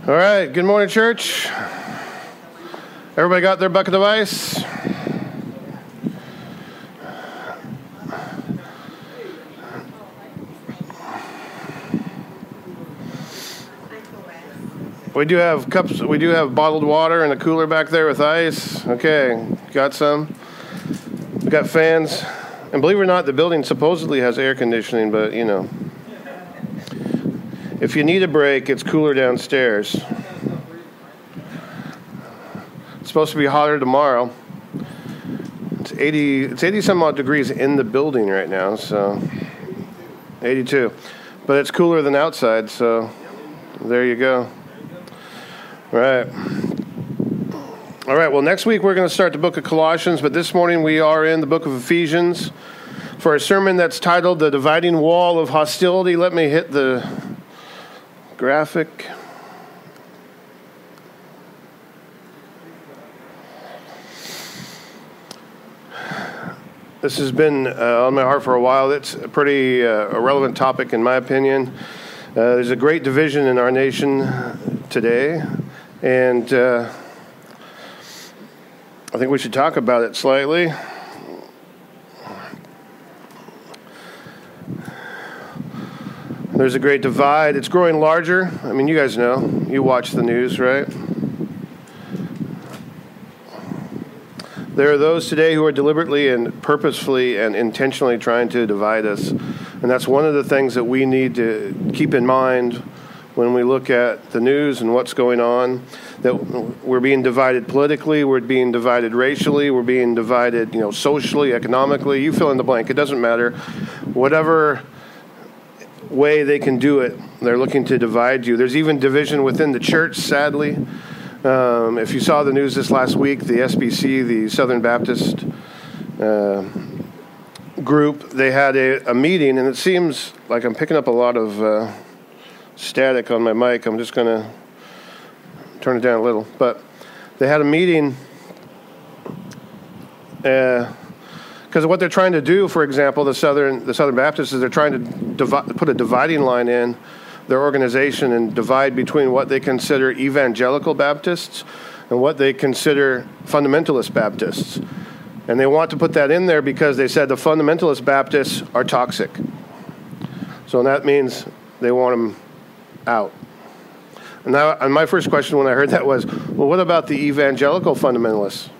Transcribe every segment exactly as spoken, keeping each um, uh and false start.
All right, good morning, church. Everybody got their bucket of ice? We do have cups, we do have bottled water and a cooler back there with ice. Okay, got some. We got fans. And believe it or not, the building supposedly has air conditioning, but, you know. If you need a break, it's cooler downstairs. It's supposed to be hotter tomorrow. It's eighty, it's eighty some odd degrees in the building right now, so eighty-two. But it's cooler than outside, so there you go. All right. All right, well, next week we're going to start the book of Colossians, but this morning we are in the book of Ephesians for a sermon that's titled The Dividing Wall of Hostility. Let me hit the graphic. This has been uh, on my heart for a while. It's a pretty uh, a relevant topic in my opinion. Uh, there's a great division in our nation today, and uh, I think we should talk about it slightly. There's a great divide. It's growing larger. I mean, you guys know. You watch the news, right? There are those today who are deliberately and purposefully and intentionally trying to divide us. And that's one of the things that we need to keep in mind when we look at the news and what's going on. That we're being divided politically, we're being divided racially, we're being divided, you know, socially, economically. You fill in the blank. It doesn't matter. Whatever way they can do it, they're looking to divide you. There's even division within the church, sadly. Um, if you saw the news this last week, the S B C, the Southern Baptist uh, group, they had a, a meeting, and it seems like I'm picking up a lot of uh, static on my mic. I'm just going to turn it down a little. But they had a meeting uh because what they're trying to do, for example, the Southern the Southern Baptists, is they're trying to divi- put a dividing line in their organization and divide between what they consider evangelical Baptists and what they consider fundamentalist Baptists. And they want to put that in there because they said the fundamentalist Baptists are toxic. So that means they want them out. And, now, and my first question when I heard that was, well, what about the evangelical fundamentalists?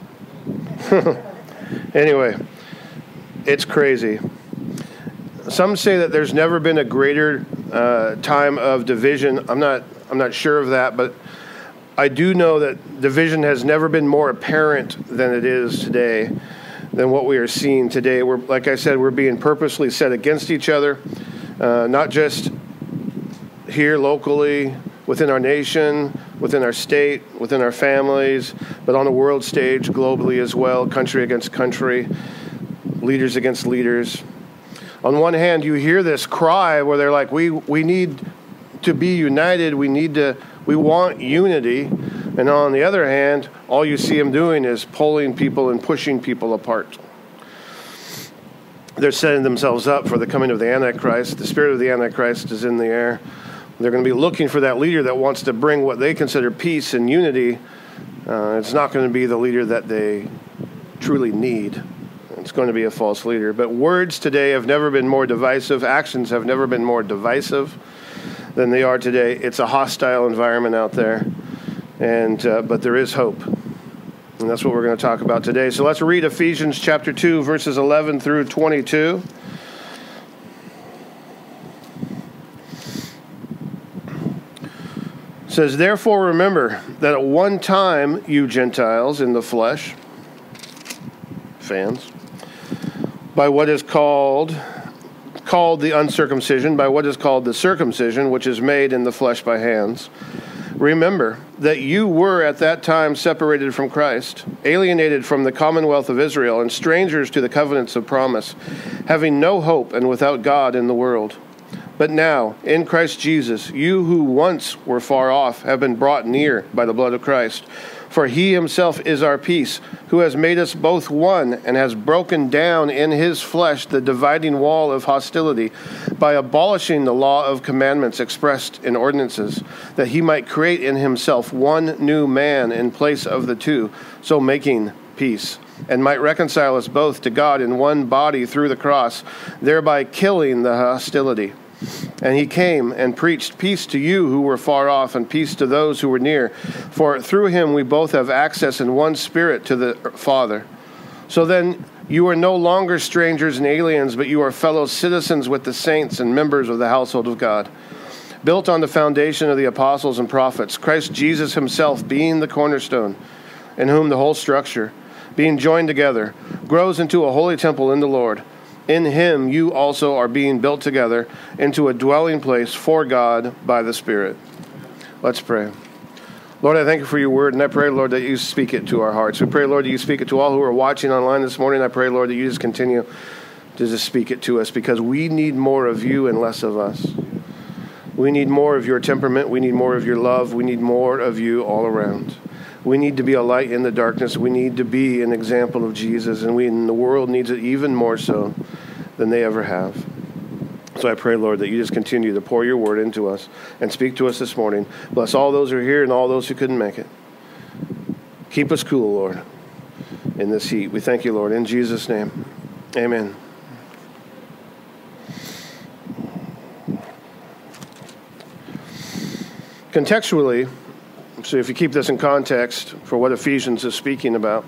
Anyway. It's crazy. Some say that there's never been a greater uh, time of division. I'm not I'm not sure of that, but I do know that division has never been more apparent than it is today, than what we are seeing today. We're, like I said, we're being purposely set against each other, uh, not just here locally, within our nation, within our state, within our families, but on the world stage, globally as well, country against country. Leaders against leaders. On one hand, you hear this cry where they're like, we we need to be united, we need to, we want unity. And on the other hand, all you see them doing is pulling people and pushing people apart. They're setting themselves up for the coming of the Antichrist. The spirit of the Antichrist is in the air. They're going to be looking for that leader that wants to bring what they consider peace and unity. Uh, it's not going to be the leader that they truly need. It's going to be a false leader. But words today have never been more divisive. Actions have never been more divisive than they are today. It's a hostile environment out there. and uh, But there is hope. And that's what we're going to talk about today. So let's read Ephesians chapter two, verses eleven through twenty-two. It says, "Therefore remember that at one time you Gentiles in the flesh," fans, "by what is called called the uncircumcision, by what is called the circumcision, which is made in the flesh by hands. Remember that you were at that time separated from Christ, alienated from the commonwealth of Israel, and strangers to the covenants of promise, having no hope and without God in the world. But now, in Christ Jesus, you who once were far off have been brought near by the blood of Christ. For he himself is our peace, who has made us both one and has broken down in his flesh the dividing wall of hostility by abolishing the law of commandments expressed in ordinances, that he might create in himself one new man in place of the two, so making peace, and might reconcile us both to God in one body through the cross, thereby killing the hostility. And he came and preached peace to you who were far off and peace to those who were near. For through him we both have access in one spirit to the Father. So then you are no longer strangers and aliens, but you are fellow citizens with the saints and members of the household of God, built on the foundation of the apostles and prophets, Christ Jesus himself being the cornerstone, in whom the whole structure, being joined together, grows into a holy temple in the Lord. In him you also are being built together into a dwelling place for God by the Spirit. Let's pray. Lord, I thank you for your word, and I pray, Lord, that you speak it to our hearts. We pray, Lord, that you speak it to all who are watching online this morning. I pray, Lord, that you just continue to just speak it to us, because we need more of you and less of us. We need more of your temperament. We need more of your love. We need more of you all around. We need to be a light in the darkness. We need to be an example of Jesus, and we and the world needs it even more so than they ever have. So I pray, Lord, that you just continue to pour your word into us and speak to us this morning. Bless all those who are here and all those who couldn't make it. Keep us cool, Lord, in this heat. We thank you, Lord, in Jesus' name. Amen. Contextually, so if you keep this in context for what Ephesians is speaking about,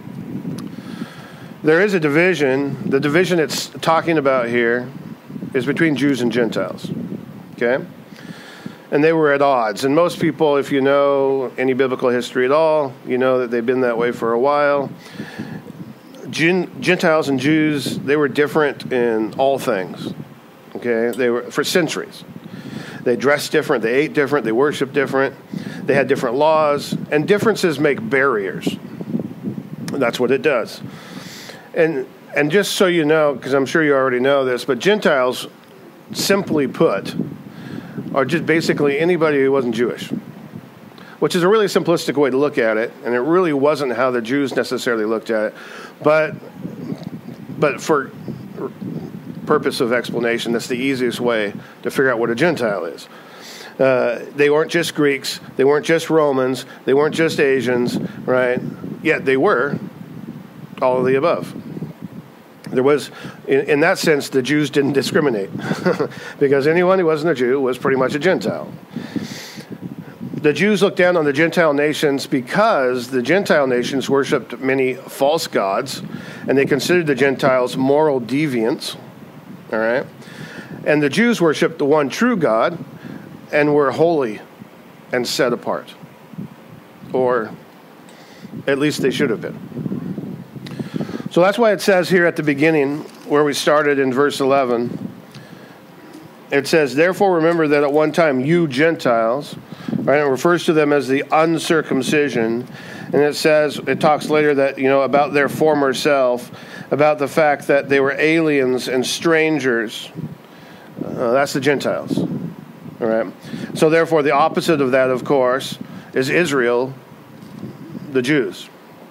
there is a division. The division it's talking about here is between Jews and Gentiles, okay? And they were at odds. And most people, if you know any biblical history at all, you know that they've been that way for a while. Gentiles and Jews, they were different in all things, okay? They were for centuries. They dressed different, they ate different, they worshiped different, they had different laws, and differences make barriers. That's what it does. And and just so you know, because I'm sure you already know this, but Gentiles, simply put, are just basically anybody who wasn't Jewish, which is a really simplistic way to look at it, and it really wasn't how the Jews necessarily looked at it. But but for purpose of explanation, that's the easiest way to figure out what a Gentile is. Uh, they weren't just Greeks. They weren't just Romans. They weren't just Asians, right? Yet they were all of the above. There was, in, in that sense, the Jews didn't discriminate because anyone who wasn't a Jew was pretty much a Gentile. The Jews looked down on the Gentile nations because the Gentile nations worshipped many false gods, and they considered the Gentiles moral deviants. All right? And the Jews worshiped the one true God and were holy and set apart. Or at least they should have been. So that's why it says here at the beginning, where we started in verse eleven, it says, therefore remember that at one time you Gentiles, right? It refers to them as the uncircumcision. And it says, it talks later that, you know, about their former self, about the fact that they were aliens and strangers. Uh, that's the Gentiles. All right. So therefore, the opposite of that, of course, is Israel, the Jews.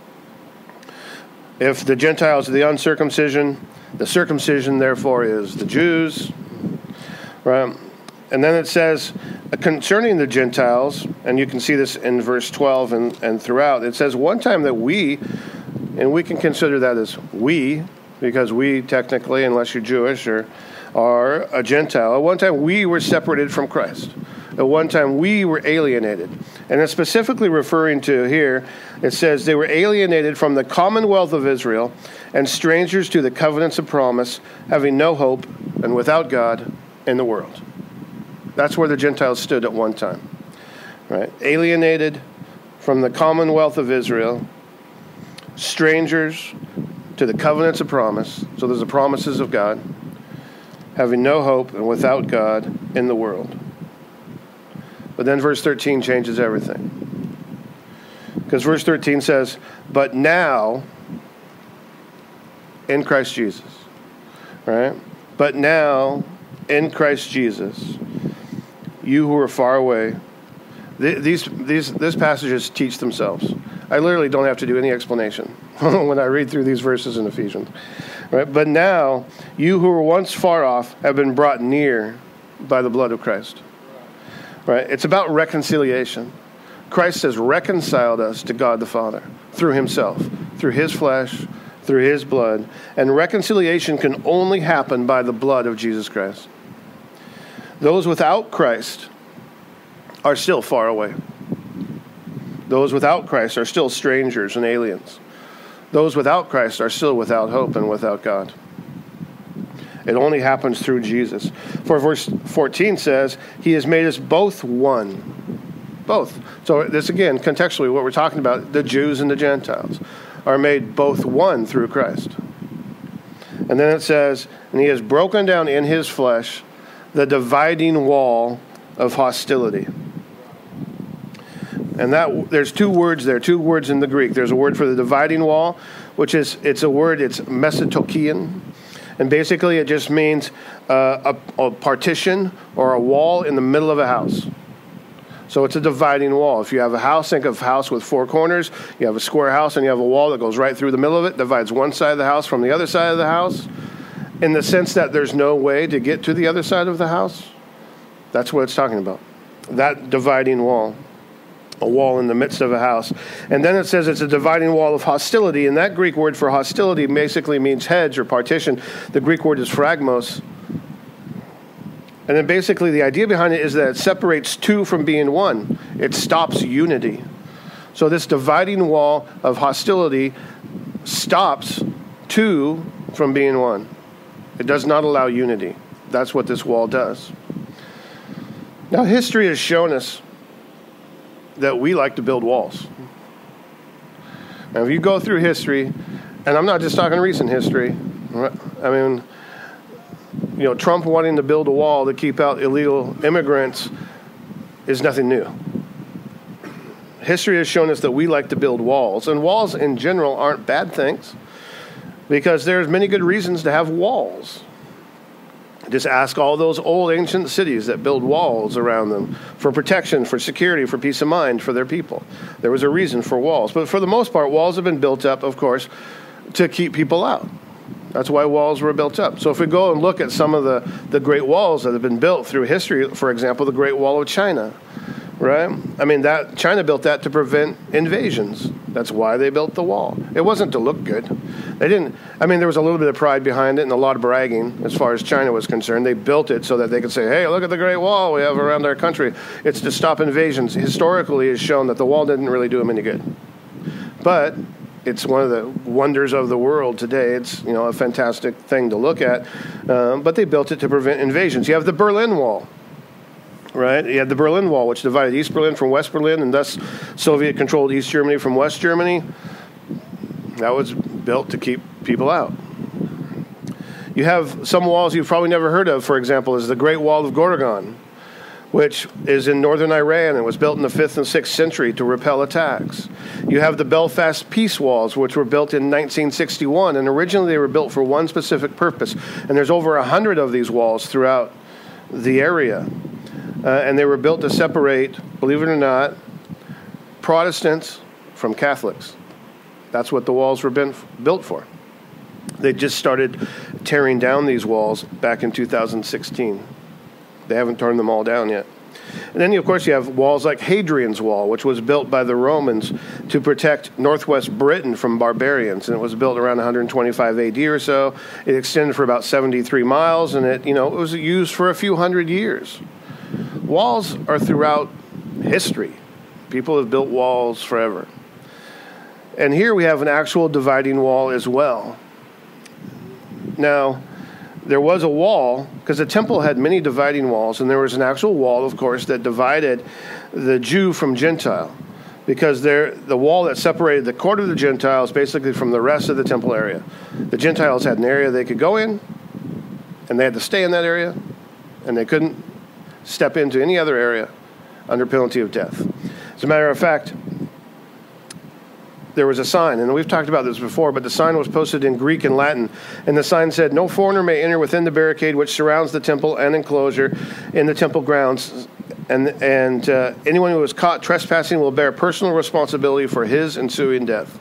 If the Gentiles are the uncircumcision, the circumcision, therefore, is the Jews. Right. And then it says, concerning the Gentiles, and you can see this in verse twelve and, and throughout, it says one time that we, and we can consider that as we, because we technically, unless you're Jewish, or are a Gentile, at one time we were separated from Christ. At one time we were alienated. And it's specifically referring to here, it says they were alienated from the commonwealth of Israel and strangers to the covenants of promise, having no hope and without God in the world. That's where the Gentiles stood at one time, right? Alienated from the commonwealth of Israel, strangers to the covenants of promise. So there's the promises of God, having no hope and without God in the world. But then verse thirteen changes everything. Because verse thirteen says, but now in Christ Jesus, right? But now in Christ Jesus, you who are far away. These, these, these passages teach themselves. I literally don't have to do any explanation when I read through these verses in Ephesians. Right? But now, you who were once far off have been brought near by the blood of Christ. Right? It's about reconciliation. Christ has reconciled us to God the Father through himself, through his flesh, through his blood. And reconciliation can only happen by the blood of Jesus Christ. Those without Christ are still far away. Those without Christ are still strangers and aliens. Those without Christ are still without hope and without God. It only happens through Jesus. For verse fourteen says, he has made us both one. Both. So this again, contextually, what we're talking about, the Jews and the Gentiles are made both one through Christ. And then it says, and he has broken down in his flesh the dividing wall of hostility. And that there's two words there, two words in the Greek. There's a word for the dividing wall, which is, it's a word, it's mesotokian. And basically it just means uh, a, a partition or a wall in the middle of a house. So it's a dividing wall. If you have a house, think of a house with four corners. You have a square house and you have a wall that goes right through the middle of it, divides one side of the house from the other side of the house, in the sense that there's no way to get to the other side of the house. That's what it's talking about. That dividing wall. A wall in the midst of a house. And then it says it's a dividing wall of hostility. And that Greek word for hostility basically means hedge or partition. The Greek word is phragmos. And then basically the idea behind it is that it separates two from being one. It stops unity. So this dividing wall of hostility stops two from being one. It does not allow unity. That's what this wall does. Now history has shown us that we like to build walls. Now, if you go through history, and I'm not just talking recent history, I mean, you know, Trump wanting to build a wall to keep out illegal immigrants is nothing new. History has shown us that we like to build walls, and walls in general aren't bad things, because there's many good reasons to have walls. Just ask all those old ancient cities that build walls around them for protection, for security, for peace of mind for their people. There was a reason for walls. But for the most part, walls have been built up, of course, to keep people out. That's why walls were built up. So if we go and look at some of the, the great walls that have been built through history, for example, the Great Wall of China, right? I mean, that China built that to prevent invasions. That's why they built the wall. It wasn't to look good. They didn't, I mean, there was a little bit of pride behind it and a lot of bragging as far as China was concerned. They built it so that they could say, hey, look at the Great Wall we have around our country. It's to stop invasions. Historically, it's shown that the wall didn't really do them any good. But it's one of the wonders of the world today. It's, you know, a fantastic thing to look at. Um, but they built it to prevent invasions. You have the Berlin Wall. Right? You had the Berlin Wall, which divided East Berlin from West Berlin, and thus Soviet-controlled East Germany from West Germany. That was built to keep people out. You have some walls you've probably never heard of, for example, is the Great Wall of Gorgan, which is in northern Iran and was built in the fifth and sixth century to repel attacks. You have the Belfast Peace Walls, which were built in nineteen sixty-one, and originally they were built for one specific purpose. And there's over a hundred of these walls throughout the area. Uh, and they were built to separate, believe it or not, Protestants from Catholics. That's what the walls were been, built for. They just started tearing down these walls back in two thousand sixteen. They haven't torn them all down yet. And then, of course, you have walls like Hadrian's Wall, which was built by the Romans to protect northwest Britain from barbarians. And it was built around one twenty-five A D or so. It extended for about seventy-three miles, and it, you know, it was used for a few hundred years. Walls are throughout history. People have built walls forever. And here we have an actual dividing wall as well. Now, there was a wall, because the temple had many dividing walls, and there was an actual wall, of course, that divided the Jew from Gentile, because there, the wall that separated the court of the Gentiles basically from the rest of the temple area. The Gentiles had an area they could go in, and they had to stay in that area, and they couldn't step into any other area under penalty of death. As a matter of fact, there was a sign, and we've talked about this before, but the sign was posted in Greek and Latin, and the sign said, "No foreigner may enter within the barricade which surrounds the temple and enclosure in the temple grounds, and and uh, anyone who is caught trespassing will bear personal responsibility for his ensuing death."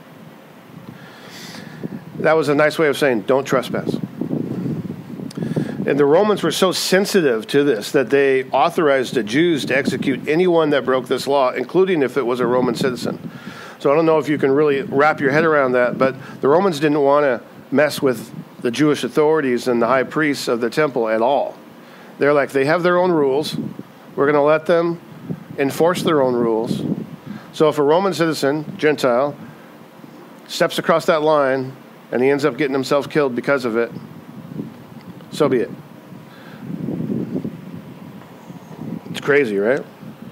That was a nice way of saying, don't trespass. And the Romans were so sensitive to this that they authorized the Jews to execute anyone that broke this law, including if it was a Roman citizen. So I don't know if you can really wrap your head around that, but the Romans didn't want to mess with the Jewish authorities and the high priests of the temple at all. They're like, they have their own rules. We're going to let them enforce their own rules. So if a Roman citizen, Gentile, steps across that line and he ends up getting himself killed because of it, so be it. It's crazy, right?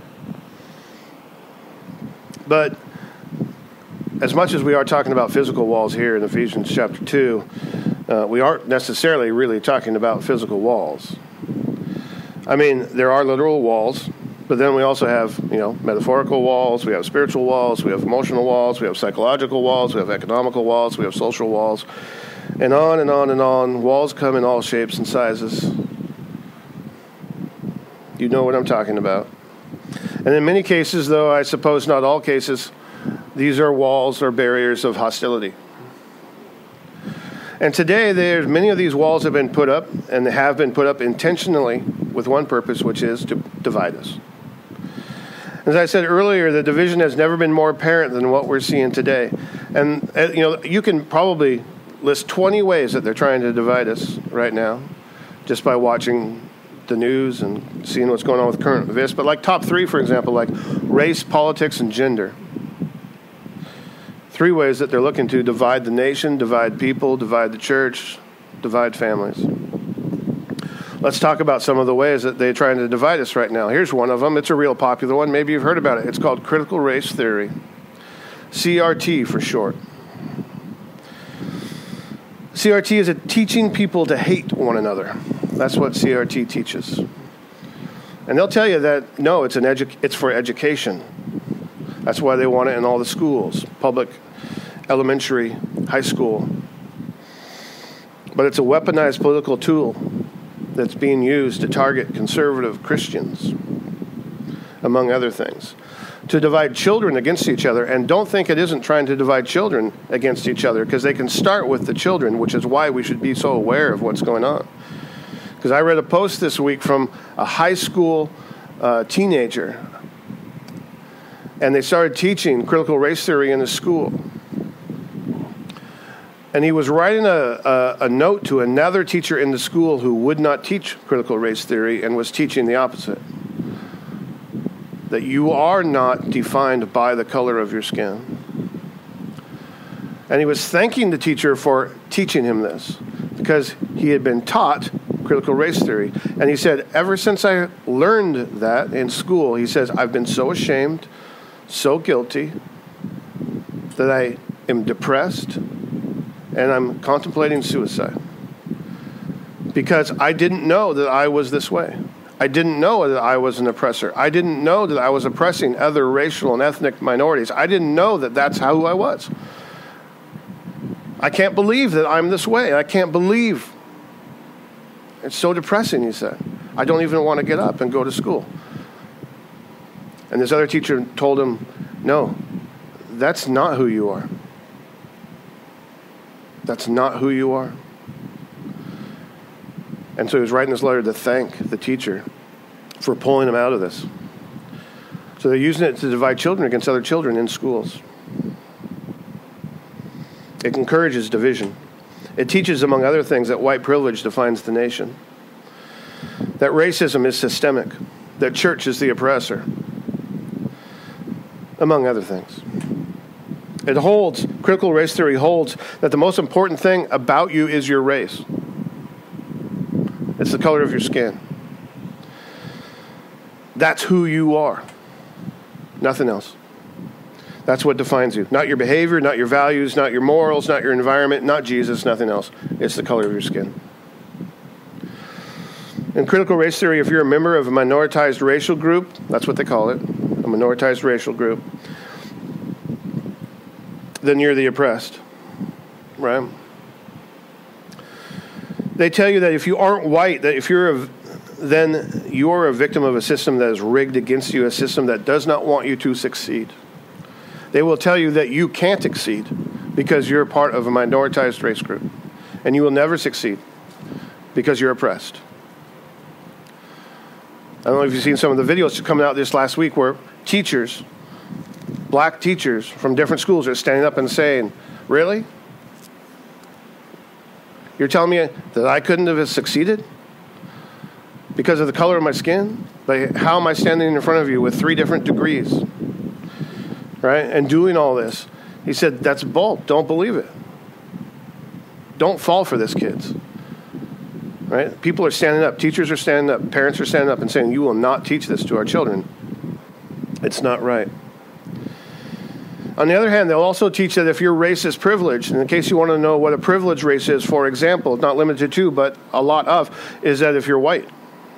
But as much as we are talking about physical walls here in Ephesians chapter two, uh, we aren't necessarily really talking about physical walls. I mean, there are literal walls, but then we also have, you know, metaphorical walls, we have spiritual walls, we have emotional walls, we have psychological walls, we have economical walls, we have social walls, and on and on and on. Walls come in all shapes and sizes. You know what I'm talking about. And in many cases, though, I suppose not all cases, these are walls or barriers of hostility. And today, there's many of these walls have been put up, and they have been put up intentionally with one purpose, which is to divide us. As I said earlier, the division has never been more apparent than what we're seeing today. And, you know, you can probably list twenty ways that they're trying to divide us right now, just by watching the news and seeing what's going on with current events. But like top three, for example, like race, politics, and gender. Three ways that they're looking to divide the nation, divide people, divide the church, divide families. Let's talk about some of the ways that they're trying to divide us right now. Here's one of them. It's a real popular one. Maybe you've heard about it. It's called critical race theory. C R T for short. C R T is a teaching people to hate one another. That's what C R T teaches. And they'll tell you that, no, it's an edu- it's for education. That's why they want it in all the schools, public, elementary, high school. But it's a weaponized political tool that's being used to target conservative Christians, among other things, to divide children against each other. And don't think it isn't trying to divide children against each other, because they can start with the children, which is why we should be so aware of what's going on. Because I read a post this week from a high school uh, teenager, and they started teaching critical race theory in the school. And he was writing a, a, a note to another teacher in the school who would not teach critical race theory and was teaching the opposite. That you are not defined by the color of your skin. And he was thanking the teacher for teaching him this, because he had been taught critical race theory. And he said, ever since I learned that in school, he says, I've been so ashamed, so guilty, that I am depressed, and I'm contemplating suicide. Because I didn't know that I was this way. I didn't know that I was an oppressor. I didn't know that I was oppressing other racial and ethnic minorities. I didn't know that that's how I was. I can't believe that I'm this way. I can't believe. It's so depressing, he said. I don't even want to get up and go to school. And this other teacher told him, no, that's not who you are. That's not who you are. And so he was writing this letter to thank the teacher for pulling him out of this. So they're using it to divide children against other children in schools. It encourages division. It teaches, among other things, that white privilege defines the nation, that racism is systemic, that church is the oppressor, among other things. It holds, critical race theory holds, that the most important thing about you is your race. It's the color of your skin. That's who you are. Nothing else. That's what defines you. Not your behavior, not your values, not your morals, not your environment, not Jesus, nothing else. It's the color of your skin. In critical race theory, if you're a member of a minoritized racial group, that's what they call it, a minoritized racial group, then you're the oppressed, right? They tell you that if you aren't white, that if you're a, then you're a victim of a system that is rigged against you, a system that does not want you to succeed. They will tell you that you can't succeed because you're part of a minoritized race group, and you will never succeed because you're oppressed. I don't know if you've seen some of the videos coming out this last week where teachers, black teachers from different schools are standing up and saying, really? You're telling me that I couldn't have succeeded because of the color of my skin? Like, how am I standing in front of you with three different degrees, right, and doing all this? He said, that's bull. Don't believe it. Don't fall for this, kids. Right? People are standing up. Teachers are standing up. Parents are standing up and saying, you will not teach this to our children. It's not right. On the other hand, they'll also teach that if you're racist privileged, and in case you want to know what a privileged race is, for example, not limited to, but a lot of, is that if you're white.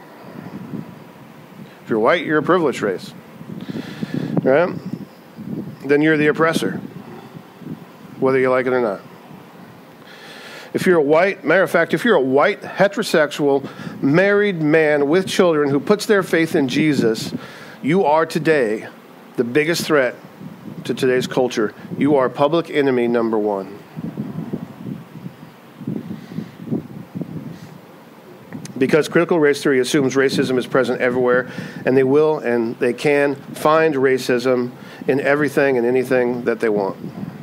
If you're white, you're a privileged race. Right? Then you're the oppressor, whether you like it or not. If you're a white, matter of fact, if you're a white, heterosexual, married man with children who puts their faith in Jesus, you are today the biggest threat to today's culture. You are public enemy number one. Because critical race theory assumes racism is present everywhere, and they will and they can find racism in everything and anything that they want.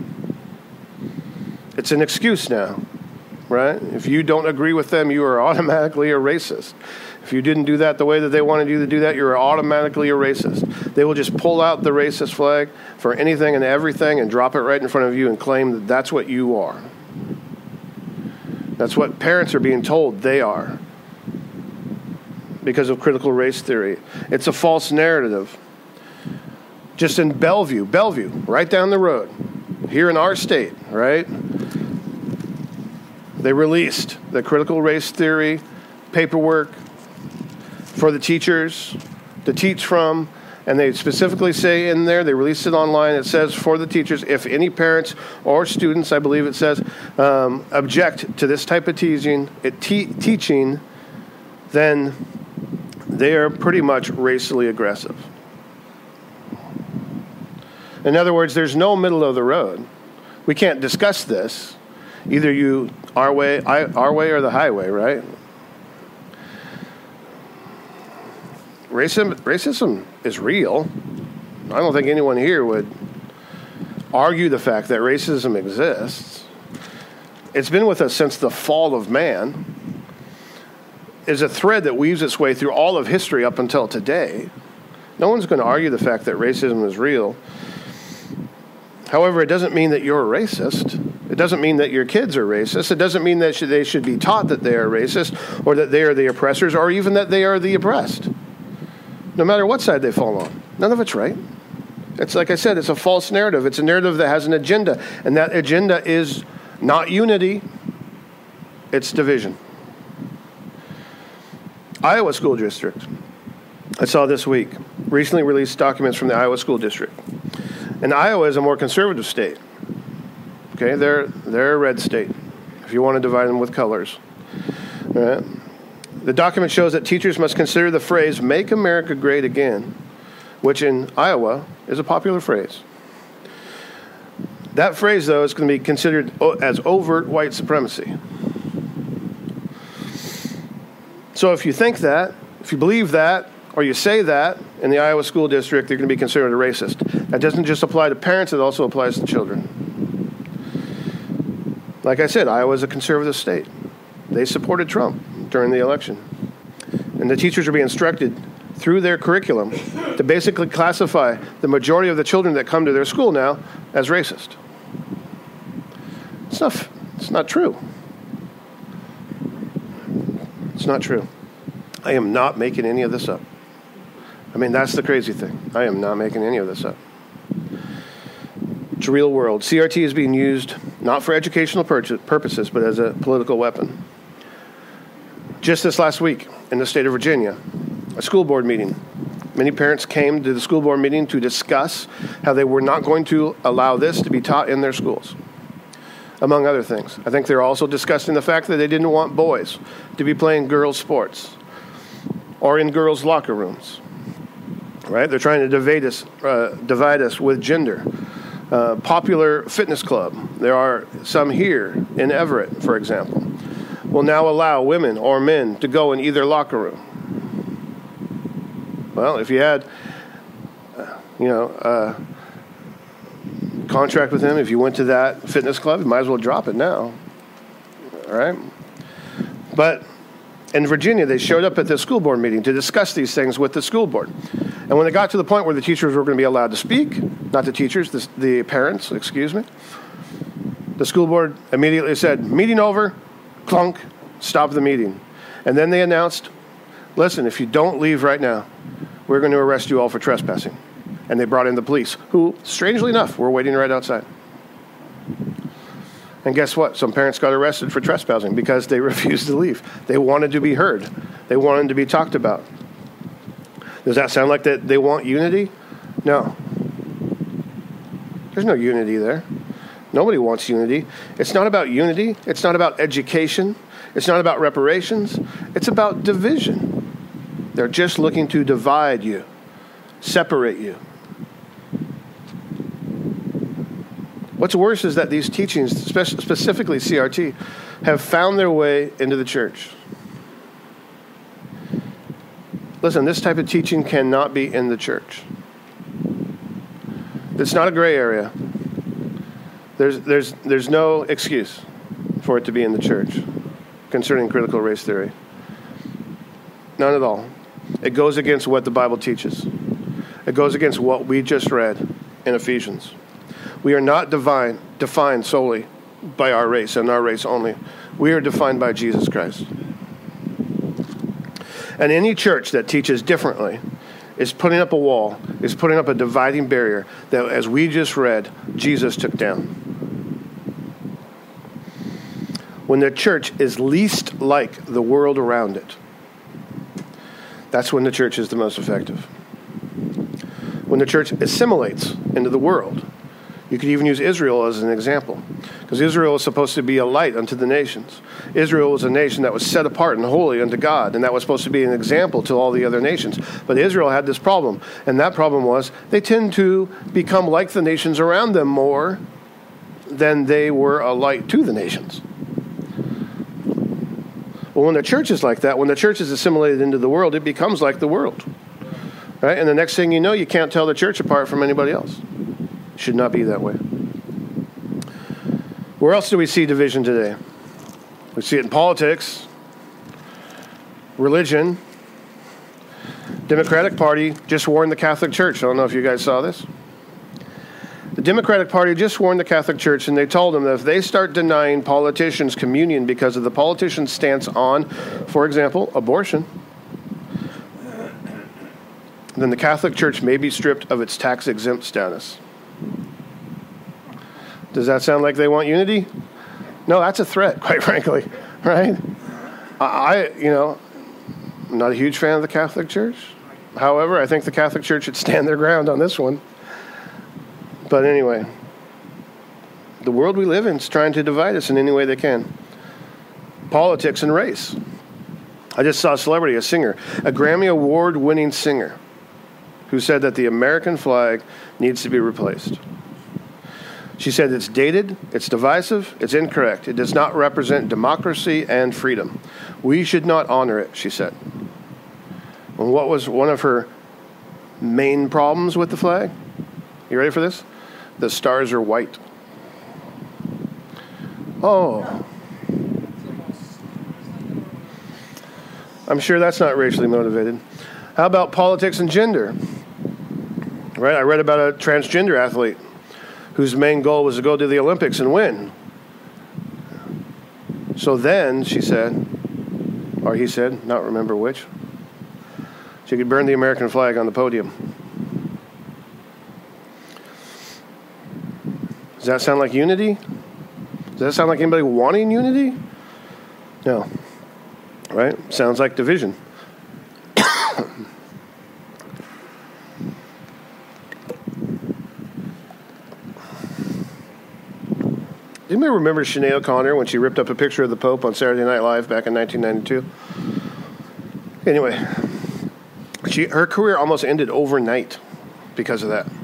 It's an excuse now, right? If you don't agree with them, you are automatically a racist. If you didn't do that the way that they wanted you to do that, you're automatically a racist. They will just pull out the racist flag for anything and everything and drop it right in front of you and claim that that's what you are. That's what parents are being told they are because of critical race theory. It's a false narrative. Just in Bellevue, Bellevue, right down the road, here in our state, right? They released the critical race theory paperwork for the teachers to teach from, and they specifically say in there, they released it online, it says for the teachers, if any parents or students, I believe it says, um, object to this type of teaching, it te- teaching, then they are pretty much racially aggressive. In other words, there's no middle of the road. We can't discuss this. Either you, our way, I, our way or the highway, right? Racism, racism is real. I don't think anyone here would argue the fact that racism exists. It's been with us since the fall of man. It's a thread that weaves its way through all of history up until today. No one's going to argue the fact that racism is real. However, it doesn't mean that you're a racist. It doesn't mean that your kids are racist. It doesn't mean that they should be taught that they are racist or that they are the oppressors or even that they are the oppressed. No matter what side they fall on. None of it's right. It's like I said, it's a false narrative. It's a narrative that has an agenda. And that agenda is not unity. It's division. Iowa School District. I saw this week. Recently released documents from the Iowa School District. And Iowa is a more conservative state. Okay, they're, they're a red state, if you want to divide them with colors. All right. The document shows that teachers must consider the phrase, make America great again, which in Iowa is a popular phrase. That phrase, though, is going to be considered as overt white supremacy. So if you think that, if you believe that, or you say that in the Iowa School District, you're going to be considered a racist. That doesn't just apply to parents, it also applies to children. Like I said, Iowa is a conservative state. They supported Trump during the election. And the teachers are being instructed through their curriculum to basically classify the majority of the children that come to their school now as racist. It's not, it's not true. It's not true. I am not making any of this up. I mean, that's the crazy thing. I am not making any of this up. It's a real world. C R T is being used not for educational purposes, but as a political weapon. Just this last week in the state of Virginia, a school board meeting Many parents came to the school board meeting to discuss how they were not going to allow this to be taught in their schools, among other things. I think they're also discussing the fact that they didn't want boys to be playing girls' sports or in girls' locker rooms. Right? They're trying to divide us, uh, divide us with gender. Uh, popular fitness club, there are some here in Everett, for example, will now allow women or men to go in either locker room. Well, if you had, uh, you know, a contract with them, if you went to that fitness club, you might as well drop it now. All right? But in Virginia, they showed up at the school board meeting to discuss these things with the school board. And when it got to the point where the teachers were going to be allowed to speak, not the teachers, the, the parents, excuse me, the school board immediately said, meeting over, clunk, stop the meeting. And then they announced, listen, if you don't leave right now, we're going to arrest you all for trespassing. And they brought in the police, who, strangely enough, were waiting right outside. And guess what? Some parents got arrested for trespassing because they refused to leave. They wanted to be heard. They wanted to be talked about. Does that sound like that they want unity? No. There's no unity there. Nobody wants unity. It's not about unity. It's not about education. It's not about reparations. It's about division. They're just looking to divide you, separate you. What's worse is that these teachings, specifically C R T, have found their way into the church. Listen, this type of teaching cannot be in the church. It's not a gray area. There's, there's, there's no excuse for it to be in the church concerning critical race theory. None at all. It goes against what the Bible teaches. It goes against what we just read in Ephesians. We are not divine, defined solely by our race and our race only. We are defined by Jesus Christ. And any church that teaches differently is putting up a wall, is putting up a dividing barrier that, as we just read, Jesus took down. When the church is least like the world around it, that's when the church is the most effective. When the church assimilates into the world, you could even use Israel as an example, because Israel is supposed to be a light unto the nations. Israel was a nation that was set apart and holy unto God, and that was supposed to be an example to all the other nations. But Israel had this problem, and that problem was they tend to become like the nations around them more than they were a light to the nations. Well, when the church is like that, when the church is assimilated into the world, it becomes like the world. Right? And the next thing you know, you can't tell the church apart from anybody else. It should not be that way. Where else do we see division today? We see it in politics, religion. Democratic Party just warned the Catholic Church. I don't know if you guys saw this. The Democratic Party just warned the Catholic Church, and they told them that if they start denying politicians communion because of the politician's stance on, for example, abortion, then the Catholic Church may be stripped of its tax-exempt status. Does that sound like they want unity? No, that's a threat, quite frankly, right? I, you know, I'm not a huge fan of the Catholic Church. However, I think the Catholic Church should stand their ground on this one. But anyway, the world we live in is trying to divide us in any way they can. Politics and race. I just saw a celebrity, a singer, a Grammy Award-winning singer, who said that the American flag needs to be replaced. She said it's dated, it's divisive, it's incorrect. It does not represent democracy and freedom. We should not honor it, she said. And what was one of her main problems with the flag? You ready for this? The stars are white. Oh. I'm sure that's not racially motivated. How about politics and gender? Right? I read about a transgender athlete whose main goal was to go to the Olympics and win. So then, she said, or he said, not remember which, she could burn the American flag on the podium. Does that sound like unity? Does that sound like anybody wanting unity? No. Right? Sounds like division. Anybody remember Sinead O'Connor when she ripped up a picture of the Pope on Saturday Night Live back in nineteen ninety-two? Anyway, she her career almost ended overnight because of that.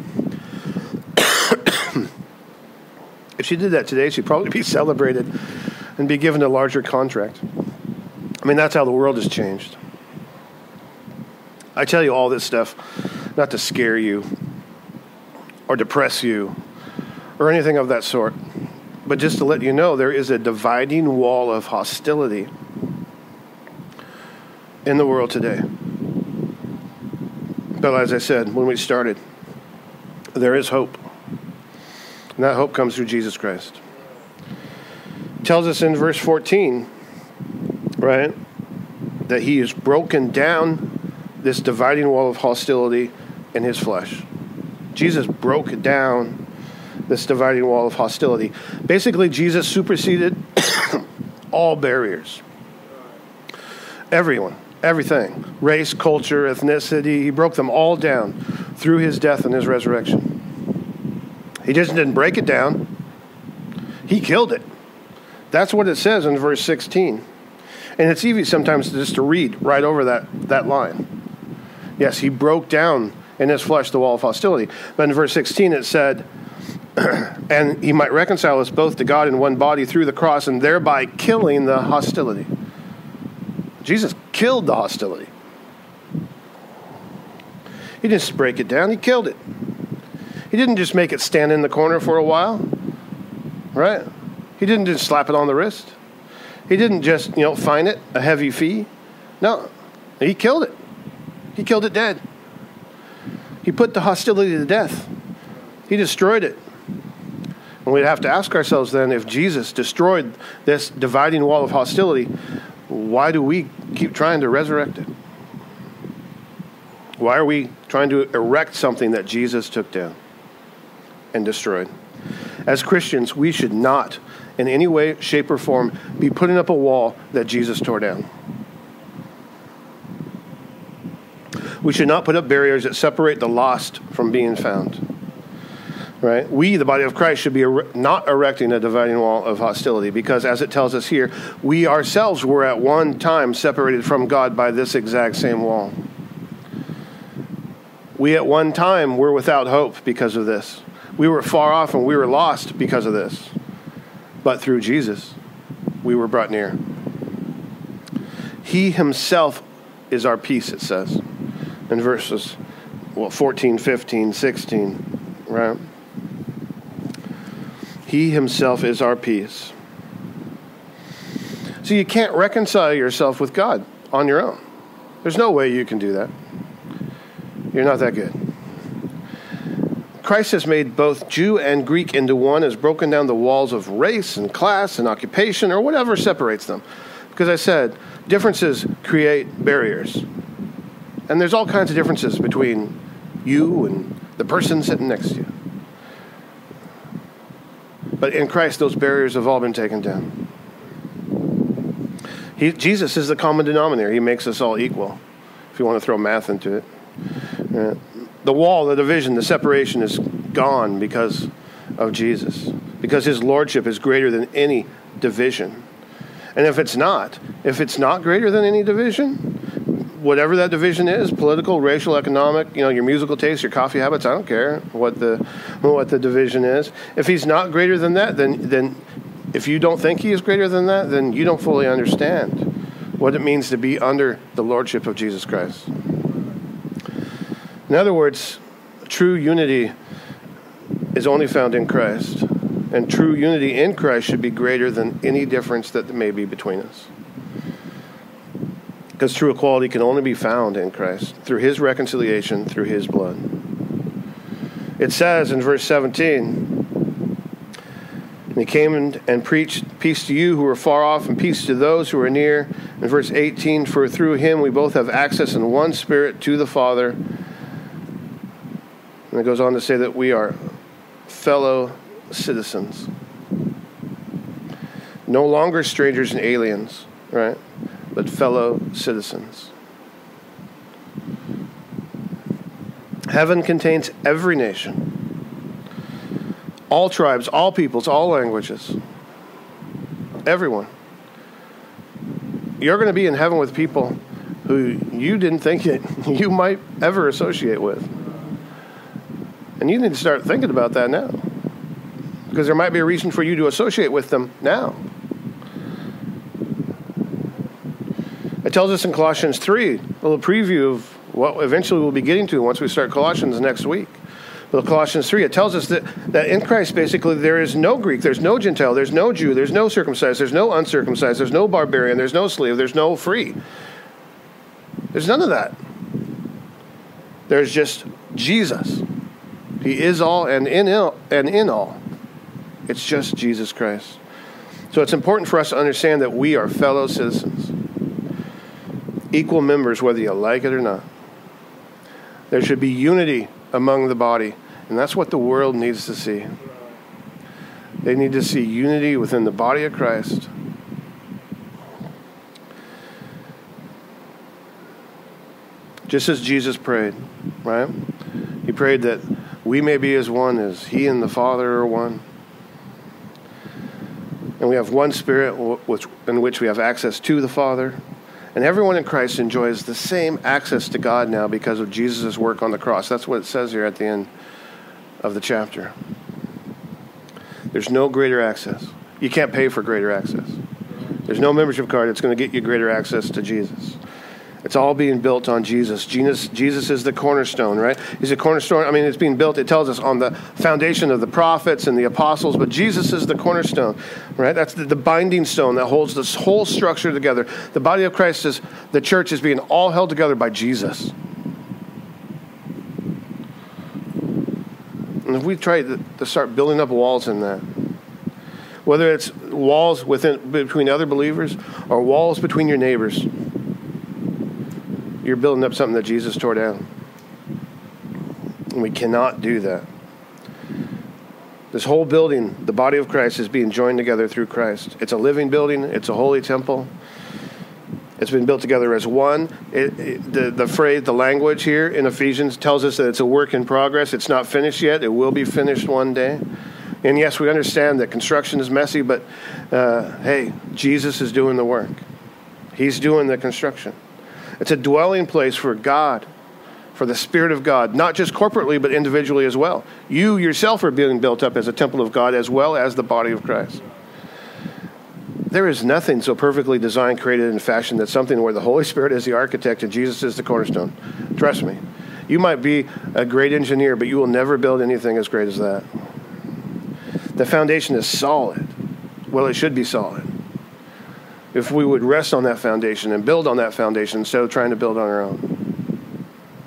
If she did that today, she'd probably be celebrated and be given a larger contract. I mean, that's how the world has changed. I tell you all this stuff not to scare you or depress you or anything of that sort, but just to let you know there is a dividing wall of hostility in the world today. But as I said when we started, there is hope. And that hope comes through Jesus Christ. It tells us in verse fourteen, right, that he has broken down this dividing wall of hostility in his flesh. Jesus broke down this dividing wall of hostility. Basically, Jesus superseded all barriers. Everyone, everything, race, culture, ethnicity, he broke them all down through his death and his resurrection. He just didn't break it down. He killed it. That's what it says in verse sixteen. And it's easy sometimes just to read right over that, that line. Yes, he broke down in his flesh the wall of hostility. But in verse sixteen it said, and he might reconcile us both to God in one body through the cross, and thereby killing the hostility. Jesus killed the hostility. He didn't just break it down, he killed it. He didn't just make it stand in the corner for a while, right? He didn't just slap it on the wrist. He didn't just, you know, fine it, a heavy fee. No, he killed it. He killed it dead. He put the hostility to death. He destroyed it. And we'd have to ask ourselves then, if Jesus destroyed this dividing wall of hostility, why do we keep trying to resurrect it? Why are we trying to erect something that Jesus took down and destroyed? As Christians, we should not, in any way, shape, or form, be putting up a wall that Jesus tore down. We should not put up barriers that separate the lost from being found. Right? We, the body of Christ, should be er- not erecting a dividing wall of hostility because, as it tells us here, we ourselves were at one time separated from God by this exact same wall. We at one time were without hope because of this. We were far off and we were lost because of this. But through Jesus, we were brought near. He himself is our peace, it says in verses well, fourteen, fifteen, sixteen, right? He himself is our peace. So you can't reconcile yourself with God on your own. There's no way you can do that. You're not that good. Christ has made both Jew and Greek into one, has broken down the walls of race and class and occupation or whatever separates them. Because I said, differences create barriers. And there's all kinds of differences between you and the person sitting next to you. But in Christ, those barriers have all been taken down. He, Jesus is the common denominator. He makes us all equal, if you want to throw math into it. Uh, the wall, the division, the separation is gone because of Jesus, because his lordship is greater than any division. And if it's not, if it's not greater than any division, whatever that division is, political, racial, economic, you know, your musical taste, your coffee habits, I don't care what the what the division is. If he's not greater than that, then then if you don't think he is greater than that, then you don't fully understand what it means to be under the lordship of Jesus Christ. In other words, true unity is only found in Christ. And true unity in Christ should be greater than any difference that may be between us. Because true equality can only be found in Christ, through his reconciliation, through his blood. It says in verse seventeen, and he came and, and preached peace to you who are far off and peace to those who are near. In verse eighteen, for through him we both have access in one spirit to the Father. And it goes on to say that we are fellow citizens. No longer strangers and aliens, right? But fellow citizens. Heaven contains every nation, all tribes, all peoples, all languages. Everyone. You're going to be in heaven with people who you didn't think it, you might ever associate with. And you need to start thinking about that now. Because there might be a reason for you to associate with them now. It tells us in Colossians three, a little preview of what eventually we'll be getting to once we start Colossians next week. But Colossians three, it tells us that, that in Christ, basically, there is no Greek, there's no Gentile, there's no Jew, there's no circumcised, there's no uncircumcised, there's no barbarian, there's no slave, there's no free. There's none of that. There's just Jesus. He is all and in all, and in all. It's just Jesus Christ. So it's important for us to understand that we are fellow citizens. Equal members, whether you like it or not. There should be unity among the body, and that's what the world needs to see. They need to see unity within the body of Christ. Just as Jesus prayed, right? He prayed that we may be as one as he and the Father are one. And we have one Spirit which, in which we have access to the Father. And everyone in Christ enjoys the same access to God now because of Jesus' work on the cross. That's what it says here at the end of the chapter. There's no greater access. You can't pay for greater access. There's no membership card that's going to get you greater access to Jesus. It's all being built on Jesus. Jesus. Jesus is the cornerstone, right? He's a cornerstone. I mean, it's being built, it tells us, on the foundation of the prophets and the apostles, but Jesus is the cornerstone, right? That's the, the binding stone that holds this whole structure together. The body of Christ is, the church is being all held together by Jesus. And if we try to, to start building up walls in that, whether it's walls within between other believers or walls between your neighbors, you're building up something that Jesus tore down. And we cannot do that. This whole building, the body of Christ, is being joined together through Christ. It's a living building. It's a holy temple. It's been built together as one. It, it, the, the phrase, the language here in Ephesians tells us that it's a work in progress. It's not finished yet. It will be finished one day. And yes, we understand that construction is messy, but uh, hey, Jesus is doing the work. He's doing the construction. It's a dwelling place for God, for the Spirit of God, not just corporately, but individually as well. You yourself are being built up as a temple of God as well as the body of Christ. There is nothing so perfectly designed, created, and fashioned that something where the Holy Spirit is the architect and Jesus is the cornerstone. Trust me. You might be a great engineer, but you will never build anything as great as that. The foundation is solid. Well, it should be solid. If we would rest on that foundation and build on that foundation instead of trying to build on our own.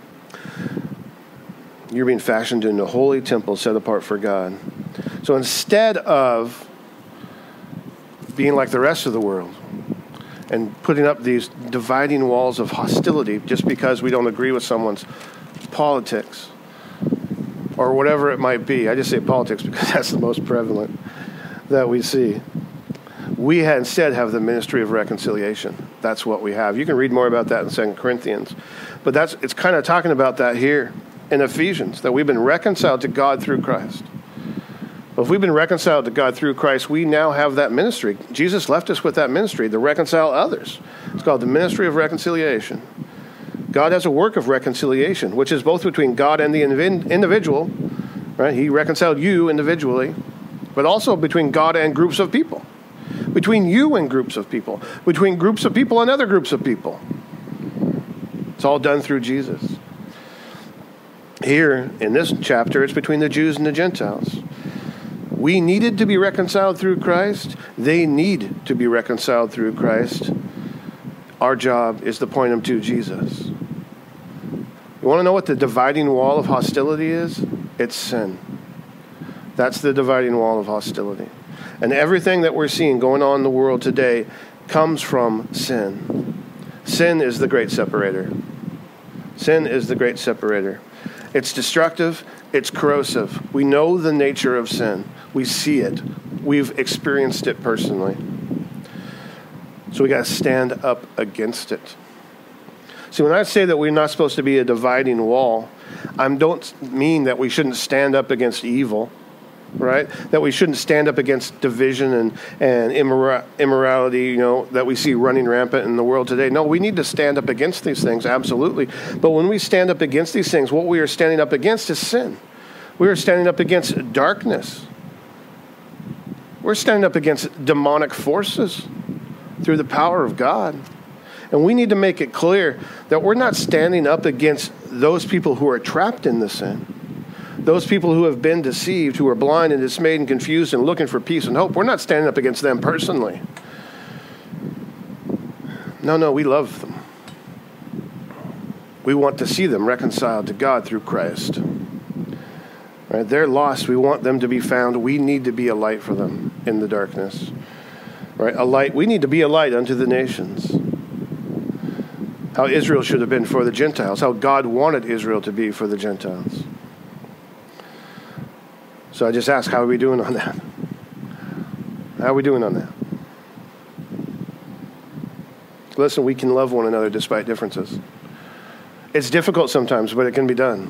You're being fashioned into a holy temple set apart for God. So instead of being like the rest of the world and putting up these dividing walls of hostility just because we don't agree with someone's politics or whatever it might be. I just say politics because that's the most prevalent that we see. We had instead have the ministry of reconciliation. That's what we have. You can read more about that in Second Corinthians. But that's it's kind of talking about that here in Ephesians, that we've been reconciled to God through Christ. But if we've been reconciled to God through Christ, we now have that ministry. Jesus left us with that ministry to reconcile others. It's called the ministry of reconciliation. God has a work of reconciliation, which is both between God and the individual. Right? He reconciled you individually, but also between God and groups of people. Between you and groups of people. Between groups of people and other groups of people. It's all done through Jesus. Here, in this chapter, it's between the Jews and the Gentiles. We needed to be reconciled through Christ. They need to be reconciled through Christ. Our job is to point them to Jesus. You want to know what the dividing wall of hostility is? It's sin. That's the dividing wall of hostility. And everything that we're seeing going on in the world today comes from sin. Sin is the great separator. Sin is the great separator. It's destructive. It's corrosive. We know the nature of sin. We see it. We've experienced it personally. So we got to stand up against it. See, when I say that we're not supposed to be a dividing wall, I don't mean that we shouldn't stand up against evil. right? That we shouldn't stand up against division and, and immora- immorality, you know, that we see running rampant in the world today. No, we need to stand up against these things, absolutely. But when we stand up against these things, what we are standing up against is sin. We are standing up against darkness. We're standing up against demonic forces through the power of God. And we need to make it clear that we're not standing up against those people who are trapped in the sin. Those people who have been deceived, who are blind and dismayed and confused and looking for peace and hope. We're not standing up against them personally. No, no, we love them. We want to see them reconciled to God through Christ. Right? They're lost. We want them to be found. We need to be a light for them in the darkness. Right? A light. We need to be a light unto the nations. How Israel should have been for the Gentiles. How God wanted Israel to be for the Gentiles. So I just ask, how are we doing on that? How are we doing on that? Listen, we can love one another despite differences. It's difficult sometimes, but it can be done.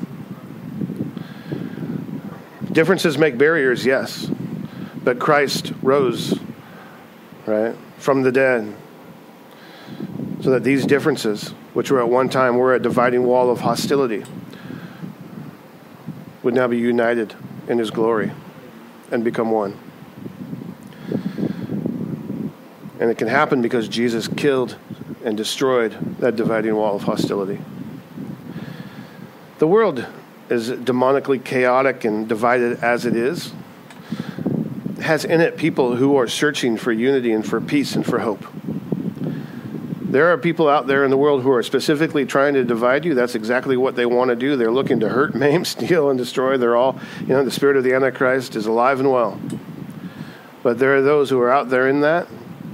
Differences make barriers, yes. But Christ rose, right, from the dead. So that these differences, which were at one time were a dividing wall of hostility, would now be united in his glory and become one. And it can happen because Jesus killed and destroyed that dividing wall of hostility. The world is demonically chaotic and divided as it is. It has in it people who are searching for unity and for peace and for hope. There are people out there in the world who are specifically trying to divide you. That's exactly what they want to do. They're looking to hurt, maim, steal, and destroy. They're all, you know, the spirit of the Antichrist is alive and well. But there are those who are out there in that,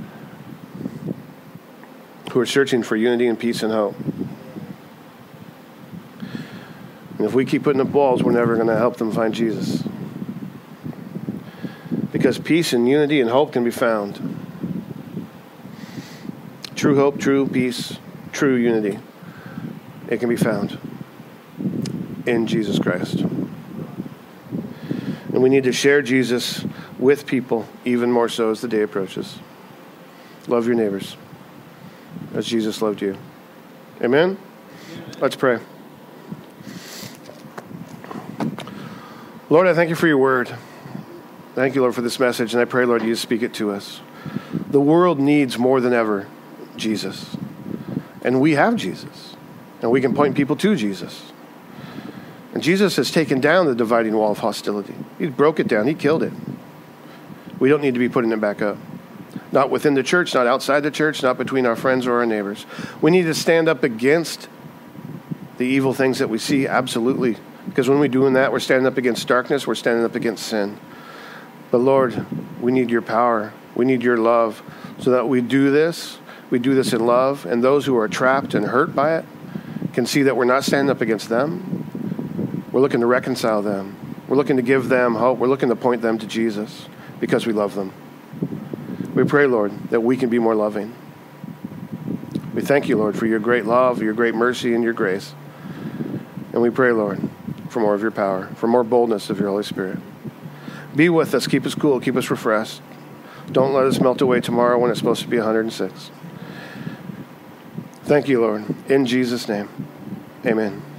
who are searching for unity and peace and hope. And if we keep putting up walls, we're never going to help them find Jesus. Because peace and unity and hope can be found. True hope, true peace, true unity. It can be found in Jesus Christ. And we need to share Jesus with people even more so as the day approaches. Love your neighbors as Jesus loved you. Amen? Let's pray. Lord, I thank you for your word. Thank you, Lord, for this message. And I pray, Lord, you speak it to us. The world needs more than ever Jesus. And we have Jesus. And we can point people to Jesus. And Jesus has taken down the dividing wall of hostility. He broke it down. He killed it. We don't need to be putting it back up. Not within the church, not outside the church, not between our friends or our neighbors. We need to stand up against the evil things that we see, absolutely. Because when we're doing that, we're standing up against darkness, we're standing up against sin. But Lord, we need your power. We need your love so that we do this. We do this in love, and those who are trapped and hurt by it can see that we're not standing up against them. We're looking to reconcile them. We're looking to give them hope. We're looking to point them to Jesus because we love them. We pray, Lord, that we can be more loving. We thank you, Lord, for your great love, your great mercy, and your grace. And we pray, Lord, for more of your power, for more boldness of your Holy Spirit. Be with us. Keep us cool. Keep us refreshed. Don't let us melt away tomorrow when it's supposed to be one hundred six. Thank you, Lord. In Jesus' name, amen.